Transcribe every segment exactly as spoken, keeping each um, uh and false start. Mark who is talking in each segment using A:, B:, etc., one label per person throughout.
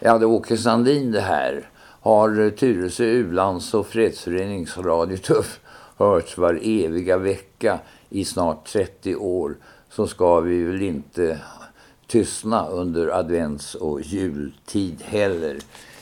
A: Ja, det är Åke Sandin det här. Har Tyresö U-lands- och fredsföreningsradio Tuff hörts var eviga vecka i snart trettio år, så ska vi väl inte tystna under advents- och jultid heller.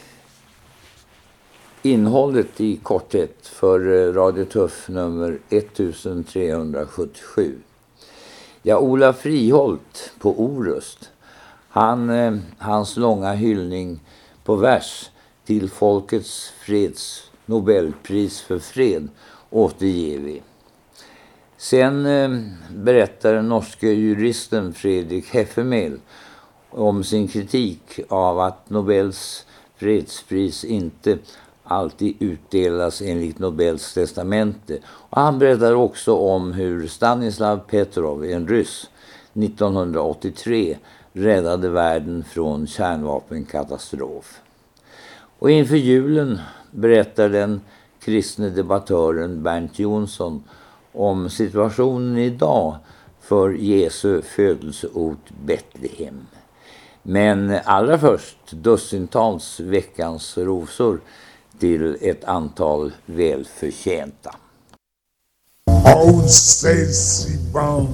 A: Innehållet i korthet för Radio Tuff nummer ettusentrehundrasjuttiosju. Ja, Ola Friholt på Orust. Han, eh, hans långa hyllning på vers till Folkets freds Nobelpris för fred återger vi. Sen eh, berättar den norske juristen Fredrik Heffemel om sin kritik av att Nobels fredspris inte alltid utdelas enligt Nobels testamente. Och han berättar också om hur Stanislav Petrov, en ryss, nittonhundraåttiotre räddade världen från kärnvapenkatastrof. Och inför julen berättar den kristne debattören Bernt Jonsson om situationen idag för Jesu födelseort Betlehem. Men allra först dussintals veckans rosor till ett antal välförtjänta.
B: Old Stacy Bond,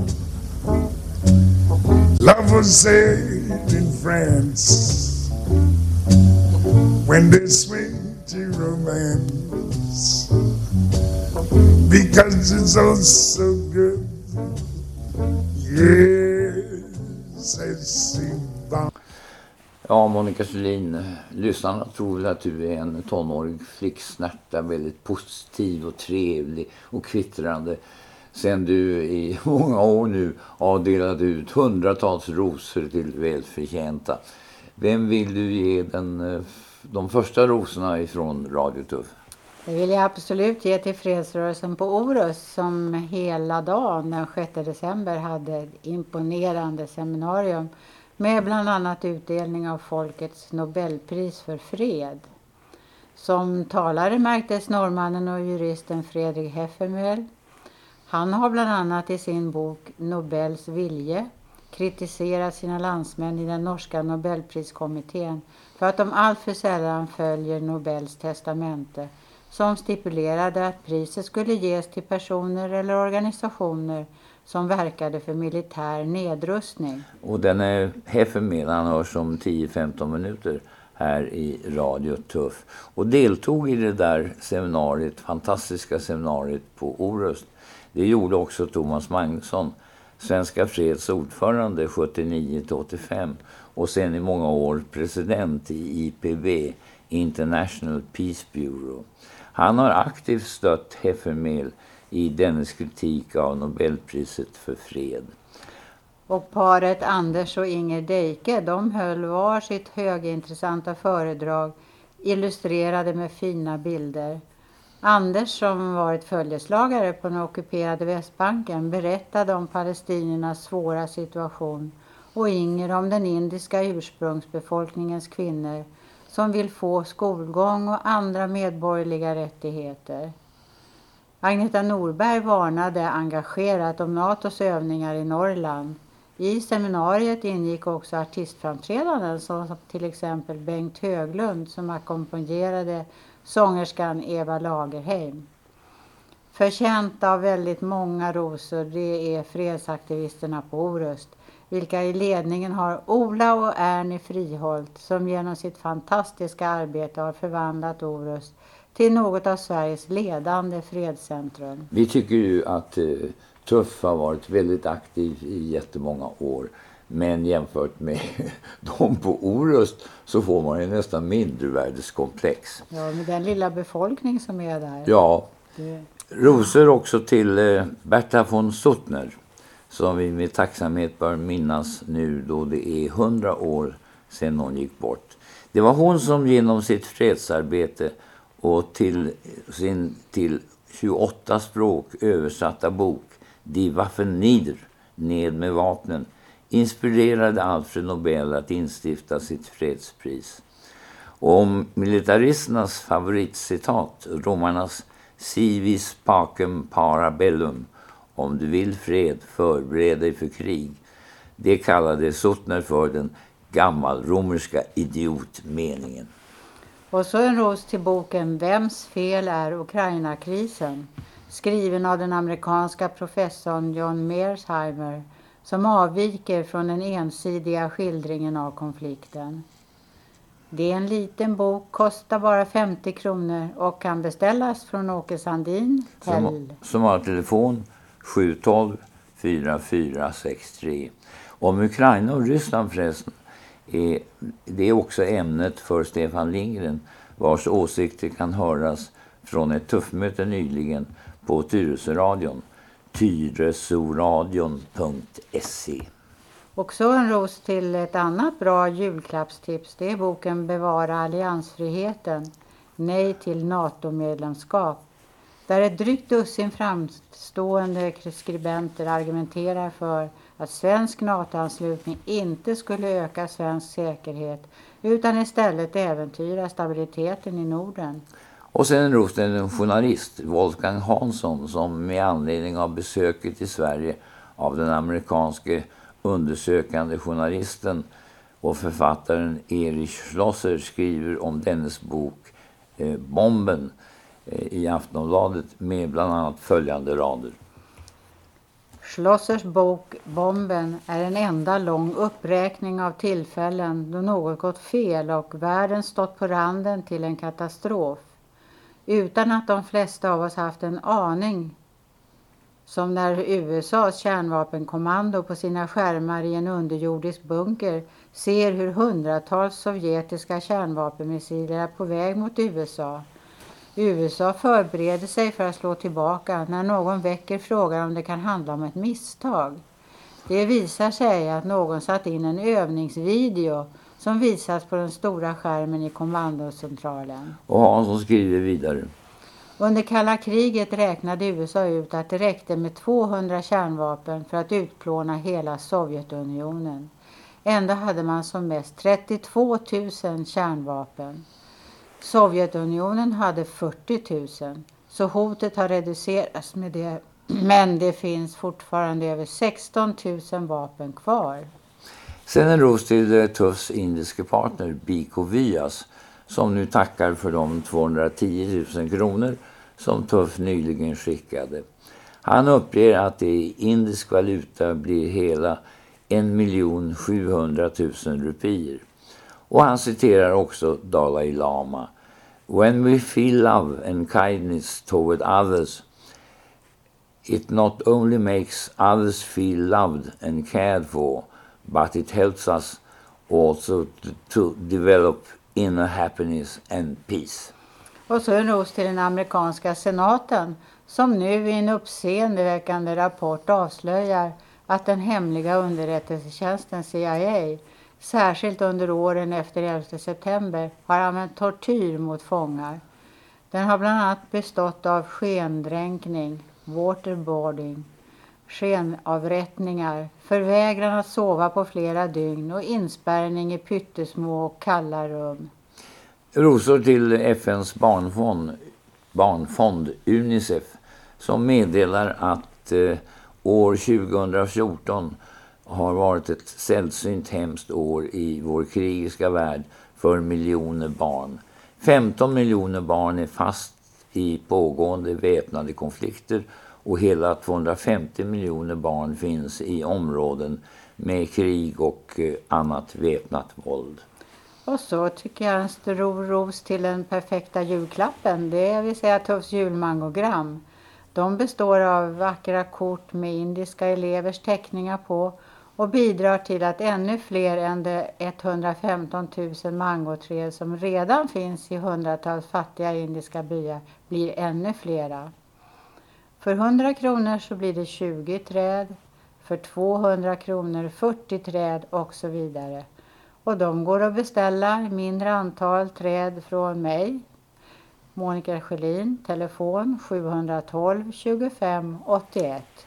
B: love was said in France, when they swing to romance, because it's all so good. Yes, Stacy Bond.
A: Ja, Monica Selin, lyssnarna tror väl att du är en tonårig flicksnärta, väldigt positiv och trevlig och kvittrande. Sen du i många år nu har delat ut hundratals rosor till välförtjänta. Vem vill du ge den, de första rosorna ifrån Radio Tuff?
C: Det vill jag absolut ge till fredsrörelsen på Orust, som hela dagen den sjätte december hade ett imponerande seminarium med bland annat utdelning av Folkets Nobelpris för fred. Som talare märktes norrmannen och juristen Fredrik Heffemel. Han har bland annat i sin bok Nobels vilje kritiserat sina landsmän i den norska Nobelpriskommittén för att de alltför sällan följer Nobels testamente, som stipulerade att priset skulle ges till personer eller organisationer som verkade för militär nedrustning.
A: Och den är Heffemel, han hörs om tio till femton minuter här i Radio Tuff. Och deltog i det där seminariet, fantastiska seminariet på Orust. Det gjorde också Thomas Magnusson, Svenska Freds ordförande sjuttionio till åttiofem och sen i många år president i I P B, International Peace Bureau. Han har aktivt stött Heffemel i dennes kritik av Nobelpriset för fred.
C: Och paret Anders och Inger Deike, de höll var sitt högintressanta föredrag illustrerade med fina bilder. Anders, som varit följeslagare på den ockuperade Västbanken, berättade om palestiniernas svåra situation och Inger om den indiska ursprungsbefolkningens kvinnor som vill få skolgång och andra medborgerliga rättigheter. Agneta Norberg varnade engagerat om NATOs övningar i Norrland. I seminariet ingick också artistframträdanden som till exempel Bengt Höglund, som ackompanjerade sångerskan Eva Lagerheim. Förtjänt av väldigt många rosor, det är fredsaktivisterna på Orust, vilka i ledningen har Ola och Ernie Friholt, som genom sitt fantastiska arbete har förvandlat Orust till något av Sveriges ledande fredscentrum.
A: Vi tycker ju att eh, Tuff har varit väldigt aktiv i jättemånga år. Men jämfört med de på Orust så får man ju nästan mindrevärdeskomplex.
C: Ja, med den lilla befolkning som är där.
A: Ja,
C: det...
A: rosor också till eh, Berta von Suttner, som vi med tacksamhet bör minnas nu då det är hundra år sedan hon gick bort. Det var hon som genom sitt fredsarbete och till sin till tjugoåtta språk översatta bok Die Waffen nieder, ned med vapnen, inspirerade Alfred Nobel att instifta sitt fredspris. Och om militaristernas favoritcitat, romarnas civis pacem para bellum, om du vill fred, förbered dig för krig, det kallade Suttner för den gammalromerska idiotmeningen.
C: Och så en ros till boken Vems fel är Ukraina-krisen? Skriven av den amerikanska professorn John Mearsheimer, som avviker från den ensidiga skildringen av konflikten. Det är en liten bok, kostar bara femtio kronor och kan beställas från Åke Sandin.
A: Som, som har telefon sju ett två fyra fyra sex tre. Om Ukraina och Ryssland förresten är det är också ämnet för Stefan Lindgren, vars åsikter kan höras från ett tuffmöte nyligen på Tyresöradion, tyresoradion punkt se.
C: Och så en ros till ett annat bra julklappstips. Det är boken Bevara alliansfriheten, nej till NATO-medlemskap. Där ett drygt dussin framstående skribenter argumenterar för att svensk NATO-anslutning inte skulle öka svensk säkerhet utan istället äventyra stabiliteten i Norden.
A: Och sen en ros till en journalist, Wolfgang Hansson, som med anledning av besöket i Sverige av den amerikanske undersökande journalisten och författaren Erich Schlosser skriver om dennes bok eh, Bomben eh, i Aftonbladet med bland annat följande rader.
C: Schlossers bok Bomben är en enda lång uppräkning av tillfällen då något gått fel och världen stått på randen till en katastrof. Utan att de flesta av oss haft en aning, som när U S A:s kärnvapenkommando på sina skärmar i en underjordisk bunker ser hur hundratals sovjetiska kärnvapenmissiler är på väg mot U S A. U S A förbereder sig för att slå tillbaka när någon väcker frågan om det kan handla om ett misstag. Det visar sig att någon satt in en övningsvideo som visas på den stora skärmen i kommandocentralen.
A: Och Hansson skriver vidare.
C: Under kalla kriget räknade U S A ut att det räckte med tvåhundra kärnvapen för att utplåna hela Sovjetunionen. Ändå hade man som mest trettiotvå tusen kärnvapen. Sovjetunionen hade fyrtio tusen, så hotet har reducerats med det. Men det finns fortfarande över sexton tusen vapen kvar.
A: Sen en ros till Tuffs indiske partner Biko Vyas, som nu tackar för de tvåhundratio tusen kronor som Tuff nyligen skickade. Han uppger att det i indisk valuta blir hela en miljon sjuhundratusen rupier. Och han citerar också Dalai Lama. When we feel love and kindness toward others, it not only makes others feel loved and cared for, but it helps us also to, to develop inner happiness and peace.
C: Och så en ros till den amerikanska senaten som nu i en uppseendeväckande rapport avslöjar att den hemliga underrättelsetjänsten C I A särskilt under åren efter elfte september har använt tortyr mot fångar. Den har bland annat bestått av skendränkning, waterboarding, skenavrättningar, förvägran att sova på flera dygn och inspärrning i pyttesmå och kalla rum.
A: Rosor till F N:s barnfond, barnfond Unicef, som meddelar att eh, år tjugohundrafjorton har varit ett sällsynt hemskt år i vår krigiska värld för miljoner barn. femton miljoner barn är fast i pågående väpnade konflikter och hela tvåhundrafemtio miljoner barn finns i områden med krig och eh, annat väpnat våld.
C: Och så tycker jag en stor ros till den perfekta julklappen. Det vill säga Tuffs julmangogram. De består av vackra kort med indiska elevers teckningar på och bidrar till att ännu fler än de etthundrafemton tusen mangoträd som redan finns i hundratals fattiga indiska byar blir ännu flera. För hundra kronor så blir det tjugo träd, för tvåhundra kronor fyrtio träd och så vidare. Och de går att beställa mindre antal träd från mig, Monica Schelin, telefon sju ett två tjugofem åttioett.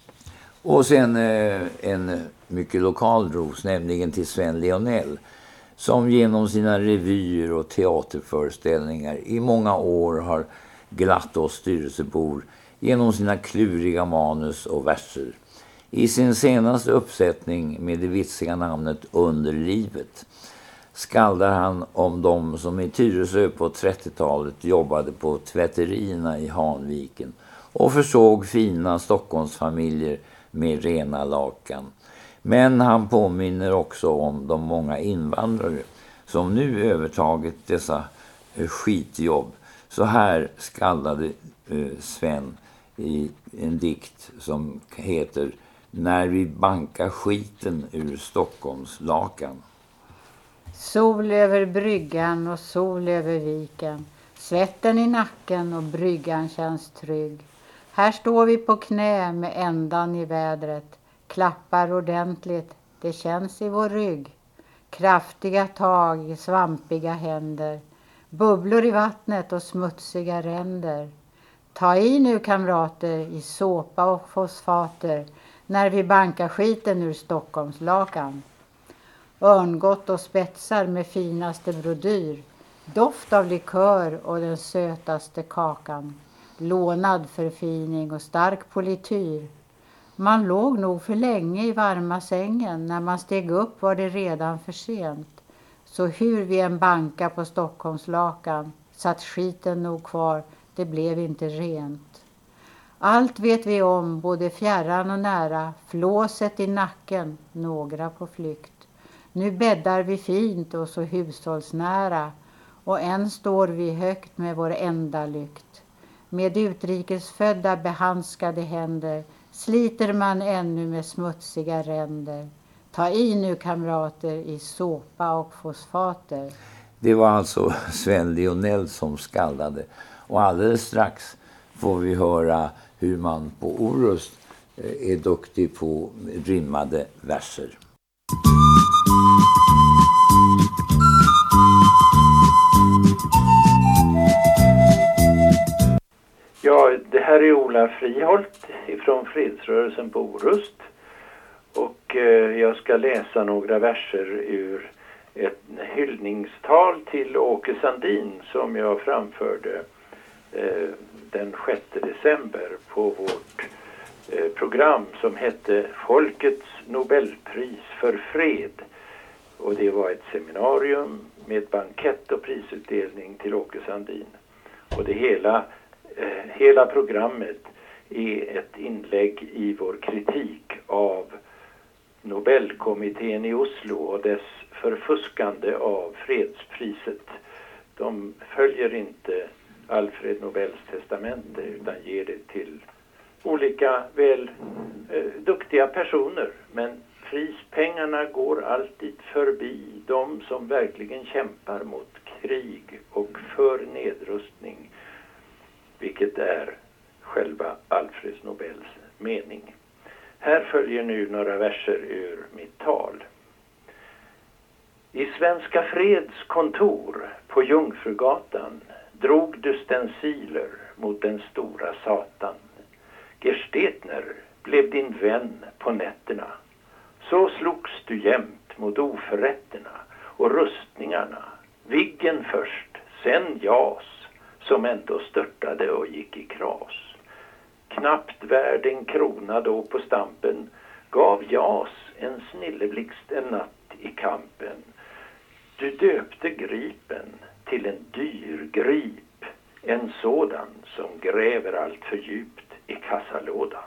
A: Och sen eh, en mycket lokal ros, nämligen till Sven Leonell, som genom sina revyer och teaterföreställningar i många år har glatt oss styrelsebor genom sina kluriga manus och verser. I sin senaste uppsättning med det vitsiga namnet Under livet skaldar han om de som i Tyresö på trettiotalet jobbade på tvätterierna i Hanviken och försåg fina Stockholmsfamiljer med rena lakan. Men han påminner också om de många invandrare som nu övertagit dessa eh, skitjobb. Så här skaldade eh, Sven i en dikt som heter När vi bankar skiten ur Stockholms lakan.
C: Sol över bryggan och sol över viken, svetten i nacken och bryggan känns trygg. Här står vi på knä med ändan i vädret, klappar ordentligt, det känns i vår rygg. Kraftiga tag i svampiga händer, bubblor i vattnet och smutsiga ränder. Ta i nu kamrater i såpa och fosfater när vi bankar skiten ur Stockholms lakan. Örngott och spetsar med finaste brodyr, doft av likör och den sötaste kakan, lånad förfining och stark polityr. Man låg nog för länge i varma sängen, när man steg upp var det redan för sent. Så hur vi en banka på Stockholms lakan, satt skiten nog kvar, det blev inte rent. Allt vet vi om, både fjärran och nära, flåset i nacken, några på flykt. Nu bäddar vi fint och så hushållsnära, och än står vi högt med vår enda lykt. Med utrikesfödda behandskade händer sliter man ännu med smutsiga ränder. Ta i nu kamrater i såpa och fosfater.
A: Det var alltså Sven Lionell som skaldade. Och alldeles strax får vi höra hur man på Orust är duktig på rimmade verser.
D: Ja, det här är Ola Friholt ifrån Fredsrörelsen på Orust. Och eh, jag ska läsa några verser ur ett hyllningstal till Åke Sandin som jag framförde eh, den sjätte december på vårt eh, program som hette Folkets Nobelpris för fred. Och det var ett seminarium med bankett och prisutdelning till Åke Sandin. Och det hela, eh, hela programmet är ett inlägg i vår kritik av Nobelkommittén i Oslo och dess förfuskande av fredspriset. De följer inte Alfred Nobels testamente utan ger det till olika väl eh, duktiga personer. Men prispengarna går alltid förbi de som verkligen kämpar mot krig och för nedrustning, vilket är själva Alfred Nobels mening. Här följer nu några verser ur mitt tal. I Svenska Freds kontor på Jungfrugatan drog du stenciler mot den stora satan. Gerstetner blev din vän på nätterna. Så slogs du jämt mot oförrätterna och rustningarna. Viggen först, sen jas, som ändå störtade och gick i kras. Knappt värd en krona då på stampen gav jas en snilleblixt en natt i kampen. Du döpte Gripen till en dyr grip, en sådan som gräver allt för djupt i kassalådan.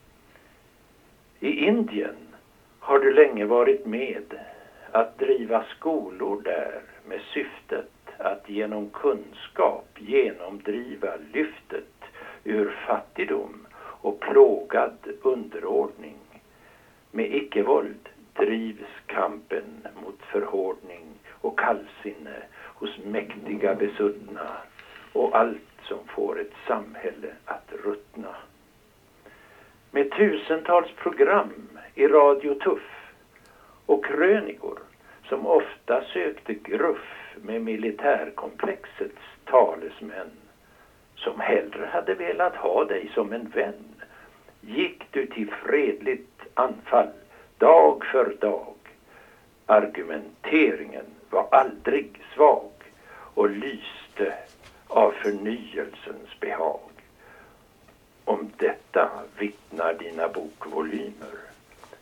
D: I Indien har du länge varit med att driva skolor där med syftet att genom kunskap genomdriva lyftet ur fattigdom och plågad underordning. Med icke-våld drivs kampen mot förhårdning och kallsinne hos mäktiga besuttna och allt som får ett samhälle att ruttna. Med tusentals program i Radio Tuff och krönikor som ofta sökte gruff med militärkomplexets talesmän, som hellre hade velat ha dig som en vän, gick du till fredligt anfall dag för dag. Argumenteringen var aldrig svag och lyste av förnyelsens behag. Om detta vittnar dina bokvolymer.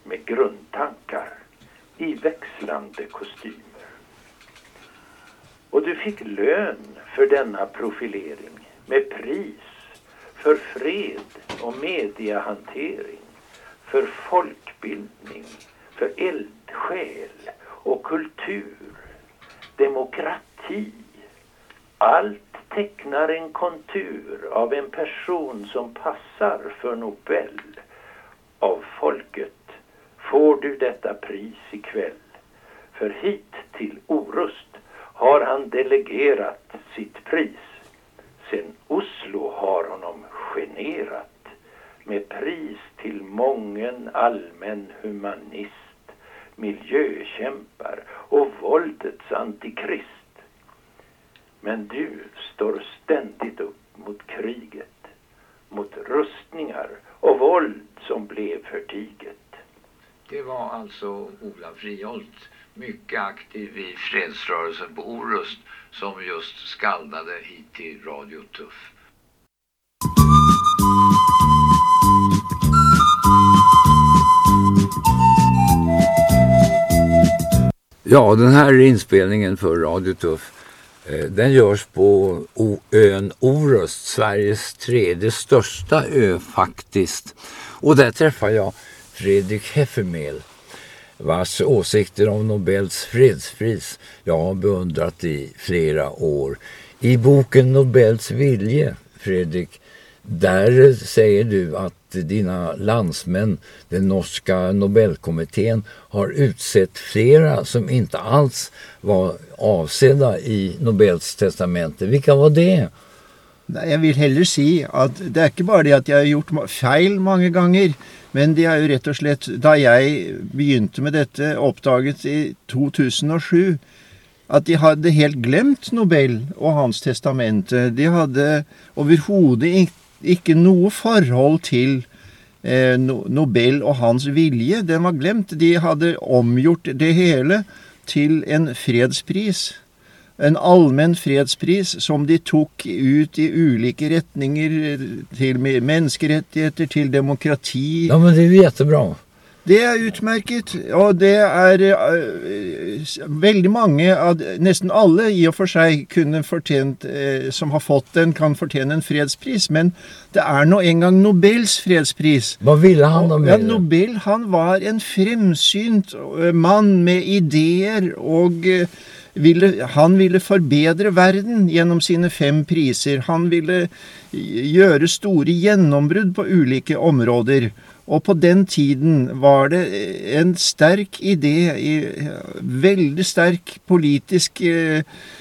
D: med grundtankar i växlande kostymer. Och du fick lön för denna profilering med pris för fred och mediehantering, för folkbildning, för eldsjäl och kultur, demokrati. Allt tecknar en kontur av en person som passar för Nobel. Av folket får du detta pris ikväll. För hit till Orust har han delegerat sitt pris. Sen Oslo har honom generat med pris till mången allmän humanist, miljökämpar och våldets antikrist. Men du står ständigt upp mot kriget, mot rustningar och våld som blev förtiget.
A: Det var alltså Ola Friholt, mycket aktiv i fredsrörelsen på Orust, som just skaldade hit till Radio Tuff. Ja, den här inspelningen för Radio Tuff, den görs på ön Orust, Sveriges tredje största ö faktiskt. Och där träffar jag Fredrik Heffermehl, vars åsikter om Nobels fredspris jag har beundrat i flera år. I boken Nobels vilje, Fredrik, där säger du att dina landsmän, den norska Nobelkommittén, har utsett flera som inte alls var avsedda i Nobels testamente. Vilka var det?
E: Nei, jeg vil heller si at det er ikke bare det at jeg har gjort feil mange ganger, men det er jo rett og slett, da jeg begynte med dette, oppdaget i to tusen og sju, at de hadde helt glemt Nobel og hans testamente. De hadde overhodet ikke noe forhold til eh, Nobel og hans vilje. Den var glemt. De hadde omgjort det hele til en fredspris. En allmenn fredspris som de tok ut i ulike retninger, til menneskerettigheter, til demokrati.
A: Ja, men det er jättebra.
E: Det er utmerket, og det er uh, veldig mange, av, nesten alle i og for seg kunne fortjent, uh, som har fått den, kan fortjene en fredspris, men det er nå engang Nobels fredspris.
A: Hva ville han da med
E: ja, Nobel, han var en fremsynt uh, mann med ideer, og uh, ville, han ville forbedre verden gjennom sine fem priser. Han ville gjøre store gjennombrudd på ulike områder. Og på den tiden var det en sterk idé, veldig sterk politisk i,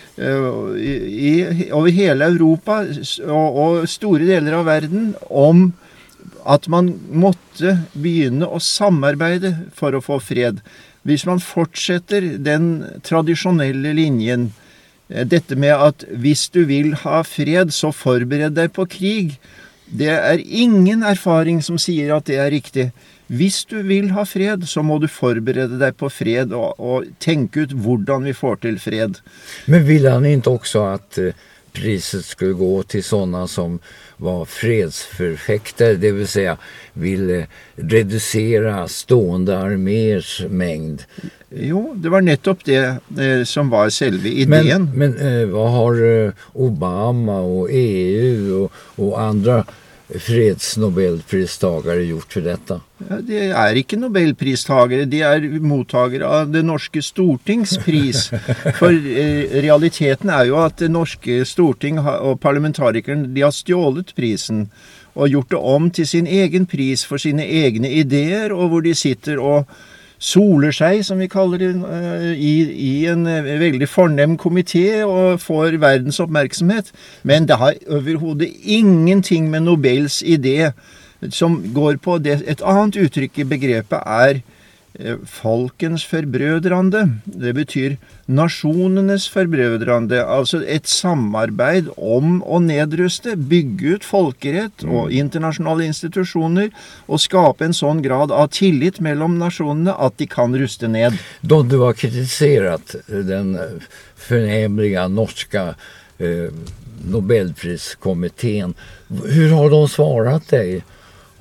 E: over hele Europa og, og store deler av verden, om at man måtte begynne å samarbeide for å få fred. Hvis man fortsetter den tradisjonelle linjen, dette med at hvis du vil ha fred, så forbered deg på krig. Det er ingen erfaring som sier at det er riktig. Hvis du vil ha fred, så må du forberede deg på fred og, og tenke ut hvordan vi får til fred.
A: Men ville han ikke også at priset skulle gå til sånne som var fredsförfäktare, det vill säga ville reducera stående armers mängd?
E: Jo, det var nettopp det eh, som var selve ideen.
A: Men, men eh, vad har eh, Obama och E U och, och andra fredsnobelpristagare gjort för detta?
E: Ja, det er ikke nobelpristagere, de er mottagere av det norske stortingspris. For eh, realiteten er jo at det norske storting og parlamentarikeren, de har stjålet prisen og gjort det om til sin egen pris for sine egne ideer, og hvor de sitter og soler seg, som vi kaller det, i, i en veldig fornem komité og får verdens oppmerksomhet. Men det har overhodet ingenting med Nobels idé som går på det. Et annet uttrykk i begrepet er folkens forbrødrande. Det betyr nasjonenes forbrødrande, altså et samarbeid om å nedruste, bygge ut folkerett og internasjonale institusjoner, og skape en sånn grad av tillit mellom nasjonene at de kan ruste ned.
A: Da du har kritiserat den förnämliga norska eh, Nobelpriskommittén, hur har de svarat dig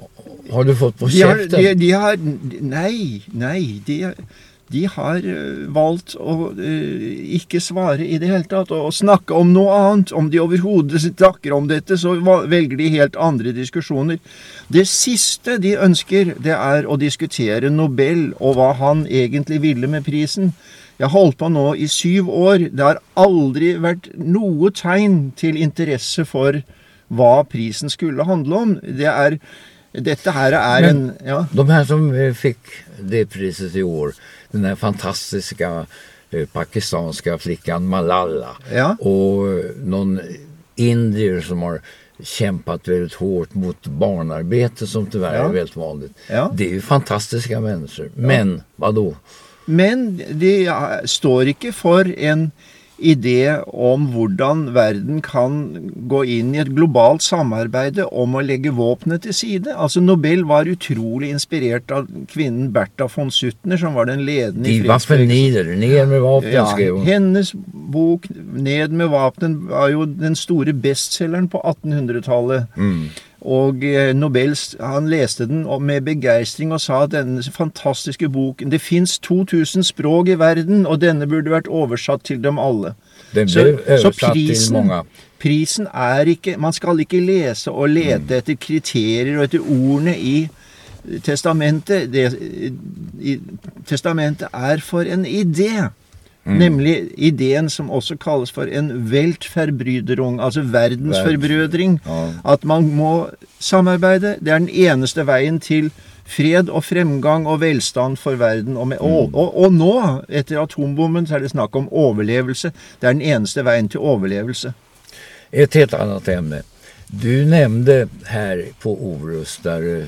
A: har du fått på
E: de har,
A: kjeften?
E: de, de har, nei, nei, de, de har uh, valgt å uh, ikke svare i det hele tatt, og, og snakke om noe annet. Om de overhodet snakker om dette, så velger de helt andre diskusjoner. Det siste de ønsker, det er å diskutere Nobel og hva han egentlig ville med prisen. Jeg har holdt på nå i syv år. Det har aldri vært noe tegn til interesse for hva prisen skulle handle om. Det er, dette her er
A: Men,
E: en... Ja.
A: De här som eh, fick det priset i år, den här fantastiska eh, pakistanska flickan Malala,
E: Ja.
A: och eh, någon indier som har kämpat väldigt hårt mot barnarbete som tyvärr
E: Ja.
A: är väldigt vanligt.
E: Ja.
A: Det är ju fantastiska människor. Men vad då?
E: Men de ja, står ikke for en idé om hvordan verden kan gå inn i et globalt samarbeid om å legge våpnet til side. Altså Nobel var utrolig inspirert av kvinnen Bertha von Suttner, som var den ledende
A: De var för nider, ner med vapen,
E: Ja,
A: skrev hon.
E: hennes bok Ned med vapnen var jo den store bestselleren på attenhundretallet.
A: Mm.
E: Og eh, Nobel, han leste den med begeistring og sa at denne fantastiske boken, det finnes to tusen språk i verden, og denne burde vært oversatt til dem alle.
A: Den
E: Så,
A: blev
E: så
A: översatt
E: prisen,
A: till många.
E: prisen er ikke, man skal ikke lese og lete etter kriterier og etter ordene i testamentet. Det, i, testamentet er for en idé. Mm. Nemlig ideen som også kalles for en Weltverbryderung, altså verdensforbrødring.
A: Ja.
E: At man må samarbeide. Det er den eneste veien til fred og fremgang og velstand for verden. Og, med,
A: Mm.
E: og, og, og nå, etter atombomben, så er det snakk om overlevelse. Det er den eneste veien til overlevelse.
A: Ett helt annat ämne. Du nämnde här på Orust, där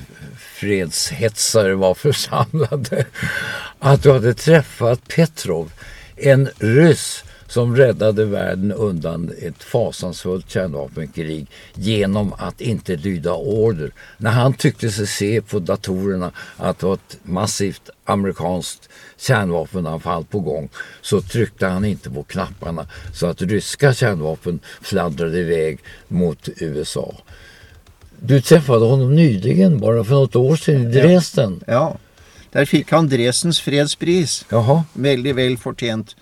A: fredshetsare var församlade, att du hade träffat Petrov, en ryss som räddade världen undan ett fasansfullt kärnvapenkrig genom att inte lyda order. När han tyckte sig se på datorerna att det var ett massivt amerikanskt kärnvapenanfall på gång, så tryckte han inte på knapparna så att ryska kärnvapen fladdrade iväg mot U S A. Du träffade honom nyligen, bara för något år sedan i Dresden.
E: Ja, ja. Der fikk han Dresdens fredspris.
A: Jaha.
E: Veldig vel fortjent.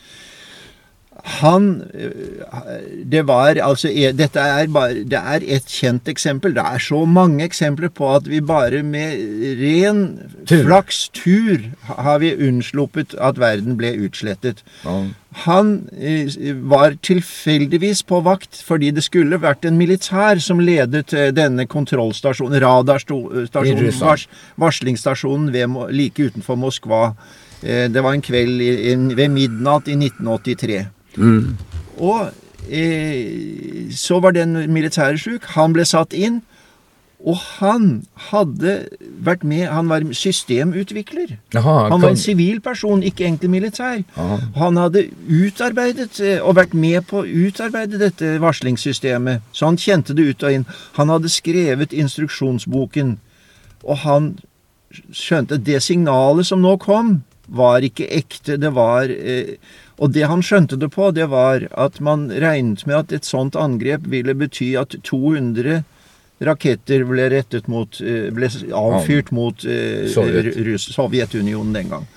E: Han, det var, altså, dette er bare, det er et kjent eksempel. Det er så mange eksempler på at vi bare med ren
A: Tur.
E: flaks tur har vi unnsluppet at verden ble utslettet.
A: Ja.
E: Han eh, var tilfeldigvis på vakt, fordi det skulle vært en militær som ledet eh, denne kontrollstasjonen, radarstasjonen, vars, varslingsstasjonen ved, Mo- like utenfor Moskva. Eh, det var en kveld i, in, ved midnatt i nitten åttitre.
A: Mm.
E: Og eh, så var den militære syk. Han ble satt inn, og han hadde vært med, han var systemutvikler.
A: Jaha,
E: Han var en
A: kom-
E: sivil person, ikke egentlig militær.
A: Aha.
E: Han hadde utarbeidet eh, og vært med på å utarbeide dette varslingssystemet, så han kjente det ut og inn. Han hadde skrevet instruksjonsboken, og han skjønte at det signalet som nå kom, var ikke ekte. Det var, eh, og det han skjønte det på, det var at man regnet med at et sånt angrep ville bety at to hundre raketter ble rettet mot, eh, ble avfyrt mot eh,
A: Sovjet.
E: Russ, Sovjetunionen den gang.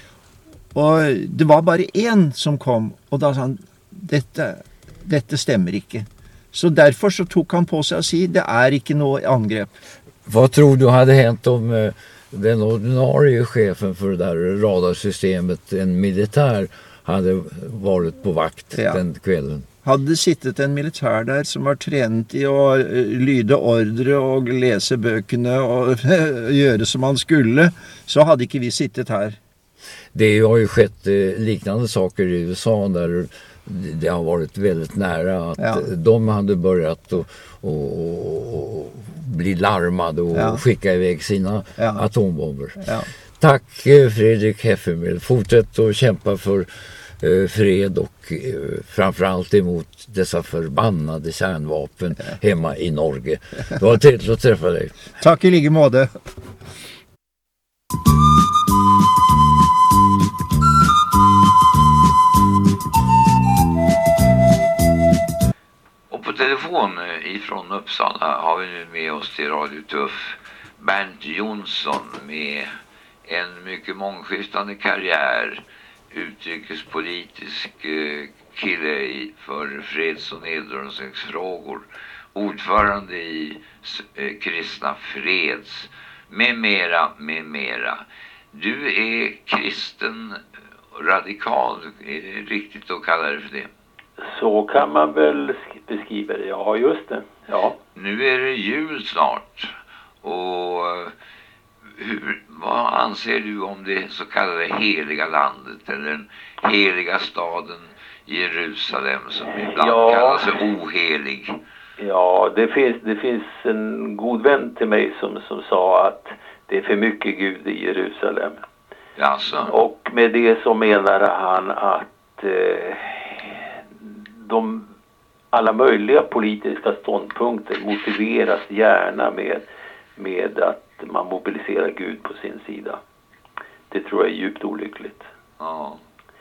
E: Og det var bare én som kom, og da sa han, dette, dette stemmer ikke. Så derfor så tok han på seg å si, det er ikke noe angrep.
A: Vad tror du hade hänt om eh, den ordinarie chefen för det där radarsystemet, en militär, hade varit på vakt
E: Ja.
A: den kvällen?
E: Hadde sittet en militær der som var trenet i å eh, lyde ordre og lese bøkene og gjøre som han skulle, så hadde ikke vi sittet her.
A: Det har ju skett eh, liknande saker i U S A där det har varit väldigt nära att
E: Ja.
A: de hade börjat att och, och, och bli larmade och
E: Ja.
A: skicka iväg sina
E: Ja.
A: atombomber.
E: Ja.
A: Tack eh, Fredrik Heffemel. Fortsätt att kämpa för eh, fred och eh, framförallt emot dessa förbannade kärnvapen hemma i Norge. Det var trevligt att träffa dig.
E: Takk i like måte.
A: Och på telefon ifrån Uppsala har vi nu med oss till Radio Tuff Bernt Jonsson med en mycket mångskiftande karriär, utrikespolitisk eh, kille i, för freds- och nedrustningsfrågor, ordförande i eh, Kristna Freds, med mera, med mera. Du är kristen radikal, är det riktigt att kalla det för det?
D: Så kan man väl beskriva det, ja just det. Ja.
A: Nu är det jul snart och hur, vad anser du om det så kallade heliga landet eller den heliga staden Jerusalem som ibland
D: Ja.
A: kallas ohelig?
D: Ja, det finns, det finns en god vän till mig som, som sa att det är för mycket Gud i Jerusalem.
A: Jaså?
D: Och med det så menar han att eh, de alla möjliga politiska ståndpunkter motiveras gärna med, med att man mobiliserar Gud på sin sida. Det tror jag är djupt olyckligt.
A: Ja.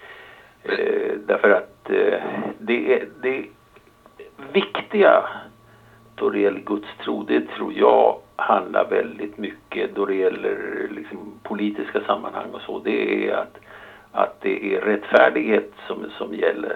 D: Eh, därför att eh, det är det viktiga då det gäller Guds tro, det tror jag handlar väldigt mycket då det gäller liksom politiska sammanhang och så. Det är att, att det är rättfärdighet som, som gäller.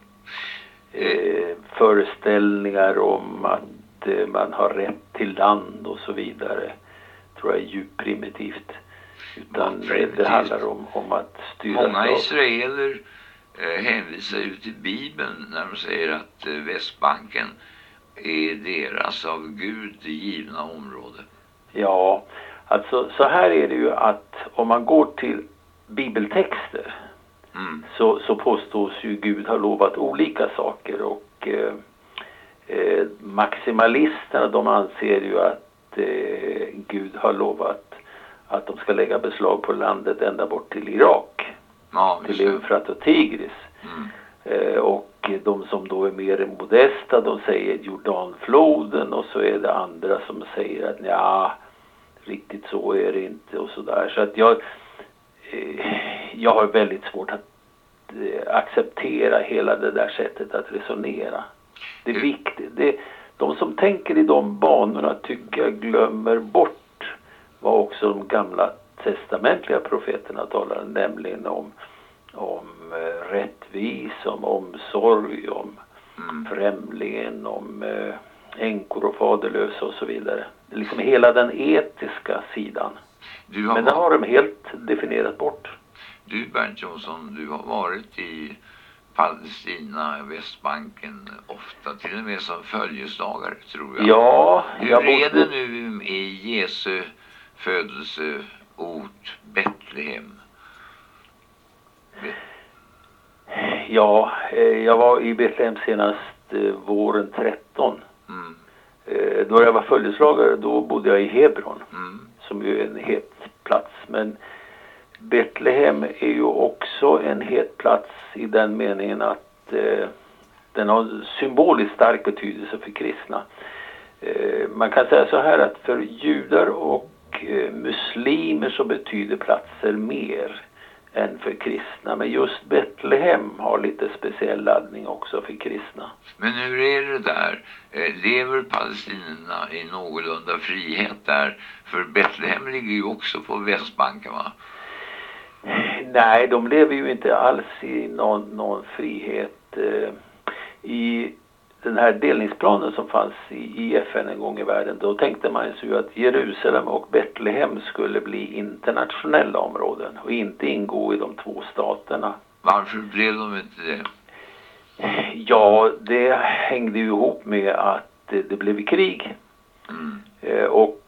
D: Eh, föreställningar om att eh, man har rätt till land och så vidare tror jag är djupt primitivt. Utan
A: Ja, primitivt.
D: Det handlar om, om att styra.
A: Många israeler eh, hänvisar ju till Bibeln när de säger att eh, Västbanken är deras av Gud givna område.
D: Ja, alltså så här är det ju att om man går till bibeltexter mm. så, så påstås ju Gud har lovat olika saker och eh, eh, maximalisterna de anser ju att eh, Gud har lovat att de ska lägga beslag på landet ända bort till Irak,
A: ja,
D: till Eufrat och Tigris.
A: Mm.
D: Eh, och de som då är mer modesta, de säger Jordanfloden, och så är det andra som säger att ja, riktigt så är det inte och sådär. Så att jag, eh, jag har väldigt svårt att eh, acceptera hela det där sättet att resonera. Det är viktigt. Det, de som tänker i de banorna tycker jag glömmer bort vad också de gamla testamentliga profeterna talar, nämligen om om eh, rättvis, om omsorg, om mm. främlingen, om eh, änkor och faderlösa och så vidare. Liksom hela den etiska sidan.
A: Du har
D: Men det har de helt definierat bort.
A: Du Bernt Jonsson, du har varit i Palestina, Västbanken ofta, till och med som följeslagare tror jag.
D: Ja.
A: Hur
D: jag
A: är
D: bodde...
A: det nu i Jesu födelseort Betlehem?
D: Ja, jag var i Betlehem senast eh, våren tretton.
A: Mm.
D: Eh, då jag var följeslagare, då bodde jag i Hebron.
A: Mm.
D: Som ju är en het plats. Men Betlehem är ju också en het plats i den meningen att eh, den har symboliskt stark betydelse för kristna. Eh, man kan säga så här att för judar och eh, muslimer så betyder platser mer än för kristna. Men just Betlehem har lite speciell laddning också för kristna.
A: Men hur är det där? Lever palestinierna i någorlunda frihet där? För Betlehem ligger ju också på Västbanken, va?
D: Nej, de lever ju inte alls i någon, någon frihet. I den här delningsplanen som fanns i, i F N en gång i världen, då tänkte man sig ju att Jerusalem och Betlehem skulle bli internationella områden och inte ingå i de två staterna.
A: Varför blev de inte det?
D: Ja, det hängde ju ihop med att det blev krig. Mm. Och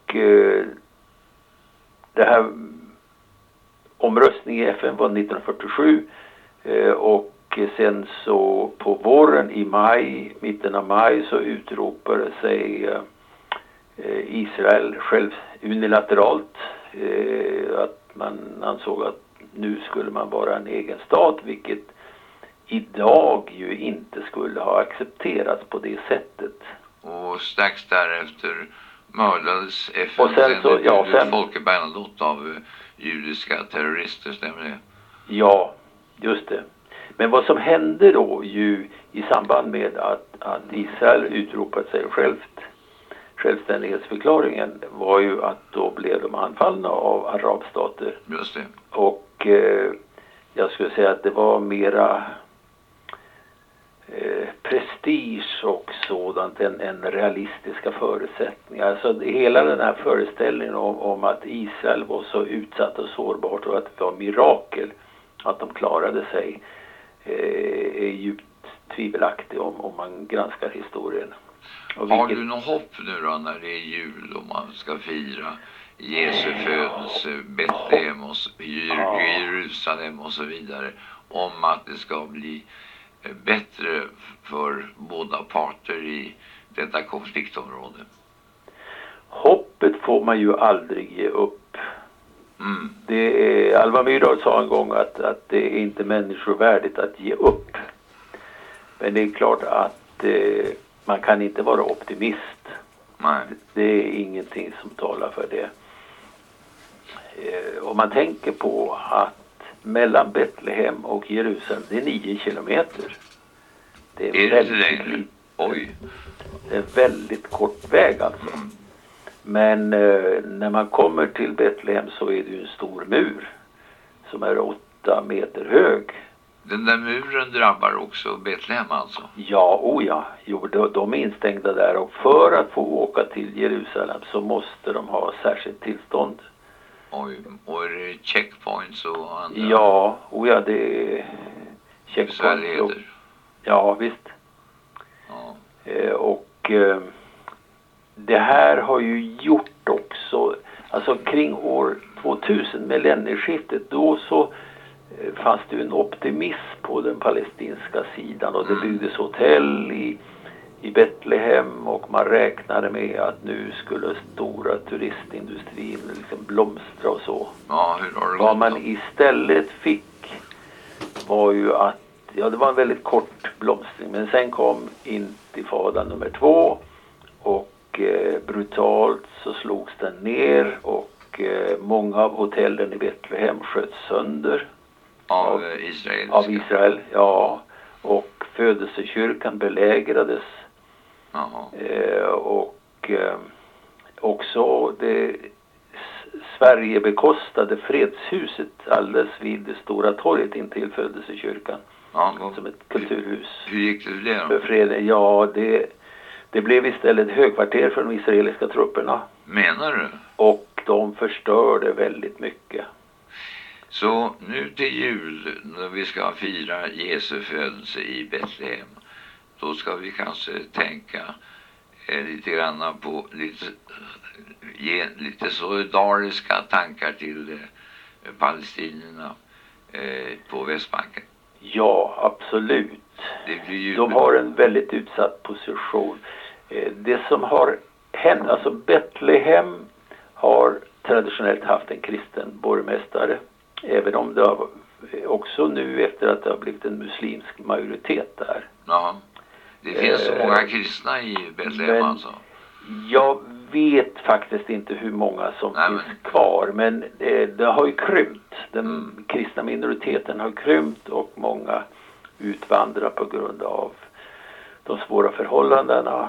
D: det här omröstningen i F N var nittonhundrafyrtiosju och sen så på våren i maj, mitten av maj, så utropade sig Israel själv unilateralt att man ansåg att nu skulle man vara en egen stat, vilket idag ju inte skulle ha accepterats på det sättet.
A: Och strax därefter mördades F N
D: och sen så, ja, sen,
A: Folke Bernadotte av judiska terrorister, stämmer det?
D: Ja, just det. Men vad som hände då ju i samband med att, att Israel utropat sig självt självständighetsförklaringen var ju att då blev de anfallna av arabstater.
A: Just det.
D: Och eh, jag skulle säga att det var mera eh, prestige och sådant än, än realistiska förutsättningar. Alltså hela den här föreställningen om, om att Israel var så utsatt och sårbart och att det var mirakel att de klarade sig eh, är djupt tvivelaktig om, om man granskar historien. Och
A: Har
D: vilket...
A: du något hopp nu då när det är jul och man ska fira Jesu födelse, Betlehem och
D: Ja.
A: Jerusalem och så vidare, om att det ska bli bättre för båda parter i detta konfliktområde?
D: Hoppet får man ju aldrig ge upp.
A: Mm.
D: Det är, Alva Myrdal sa en gång att, att det är inte människovärdigt att ge upp. Men det är klart att eh, man kan inte vara optimist.
A: Nej.
D: Det är ingenting som talar för det. Eh, om man tänker på att mellan Betlehem och Jerusalem, det är nio kilometer. Det är,
A: Är det inte
D: väldigt,
A: längre? Oj.
D: det är väldigt kort väg alltså.
A: Mm.
D: Men eh, när man kommer till Betlehem så är det ju en stor mur som är åtta meter hög.
A: Den där muren drabbar också Betlehem alltså?
D: Ja, oh ja. Jo, de, de är instängda där och för att få åka till Jerusalem så måste de ha särskilt tillstånd.
A: Oj, och är det checkpoints och andra?
D: Ja, oh ja, det är checkpoints.
A: Besvärligheter.
D: Ja, visst.
A: Ja.
D: Eh, och eh, det här har ju gjort också, alltså kring år tvåtusen, millennieskiftet, då så eh, fanns det ju en optimism på den palestinska sidan och det byggdes hotell i, i Betlehem och man räknade med att nu skulle stora turistindustrin liksom blomstra och så.
A: Ja, hur har det
D: Vad
A: gått
D: man
A: då?
D: istället fick var ju att, ja det var en väldigt kort blomstring, men sen kom intifada nummer två och eh, brutalt så slogs den ner och eh, många av hotellen i Betlehem sköts sönder
A: Av
D: av,
A: eh, Israel?
D: av Israel, ja, och födelsekyrkan belägrades.
A: Jaha.
D: Eh, och eh, också det S- Sverige bekostade fredshuset alldeles vid det stora torget intill födelsekyrkan
A: Ja, vad-
D: som ett kulturhus.
A: Hur gick det för det
D: För
A: då?
D: freden, ja, det, det blev istället högkvarter för de israeliska trupperna
A: Menar du?
D: och de förstörde väldigt mycket.
A: Så nu till jul, när vi ska fira Jesu födelse i Betlehem, då ska vi kanske tänka eh, lite grann på lite, ge lite solidariska tankar till eh, palestinierna eh, på Västbanken.
D: Ja, absolut.
A: Det blir ju...
D: De har en väldigt utsatt position. Eh, Det som har hänt, alltså Betlehem har traditionellt haft en kristen borgmästare. Även om det har också nu efter att det har blivit en muslimsk majoritet där.
A: Ja, det finns så
D: Eh,
A: många kristna i Betlehem
D: men-
A: alltså.
D: Jag vet faktiskt inte hur många som
A: Nej,
D: finns
A: men-
D: kvar, men det, det har ju krympt. Den
A: Mm.
D: kristna minoriteten har krympt och många utvandrar på grund av de svåra förhållandena.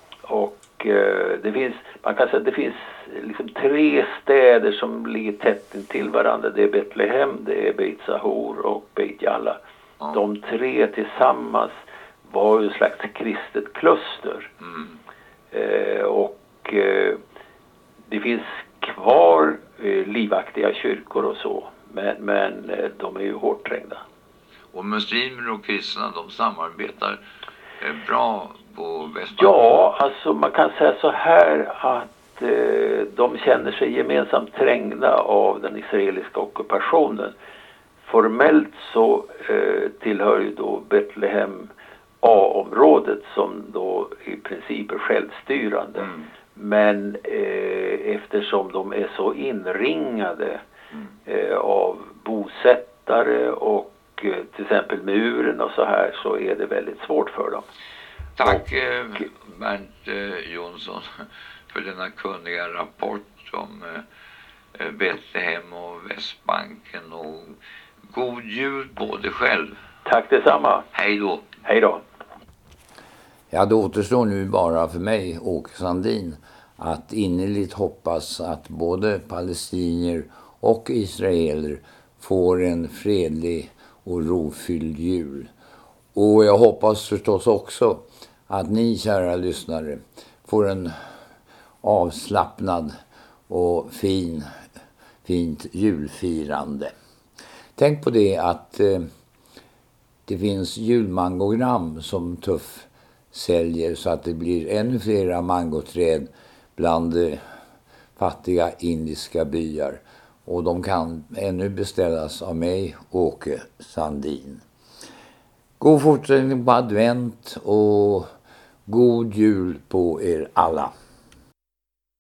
D: Och eh, det finns, man kan säga att det finns liksom tre städer som ligger tätt intill varandra. Det är Betlehem, det är Beit Sahur och Beit Jalla.
A: Ja.
D: De tre tillsammans var ju ett slags kristet kluster.
A: Mm.
D: Eh, och eh, det finns kvar eh, livaktiga kyrkor och så, men, men eh, de är ju hårt trängda.
A: Och muslimer och kristna, de samarbetar eh, bra på Västbanken.
D: Ja, alltså man kan säga så här att eh, de känner sig gemensamt trängda av den israeliska ockupationen. Formellt så eh, tillhör ju då Betlehem A-området som då i princip är självstyrande.
A: Mm.
D: Men eh, eftersom de är så inringade
A: Mm.
D: eh, av bosättare och eh, till exempel muren och så här, så är det väldigt svårt för dem.
A: Tack eh, Bernt eh, Jonsson för denna kunniga rapport om eh, Betlehem och Västbanken, och god jul på dig själv.
D: Tack detsamma.
A: Hej då.
D: Hej då.
A: Ja, det återstår nu bara för mig, Åke Sandin, att innerligt hoppas att både palestinier och israeler får en fredlig och rofylld jul. Och jag hoppas förstås också att ni, kära lyssnare, får en avslappnad och fin, fint julfirande. Tänk på det att eh, det finns julmangogram som Tuff säljer så att det blir ännu flera mangoträd bland eh, fattiga indiska byar. Och de kan ännu beställas av mig, Åke Sandin. God fortsättning på advent och god jul på er alla.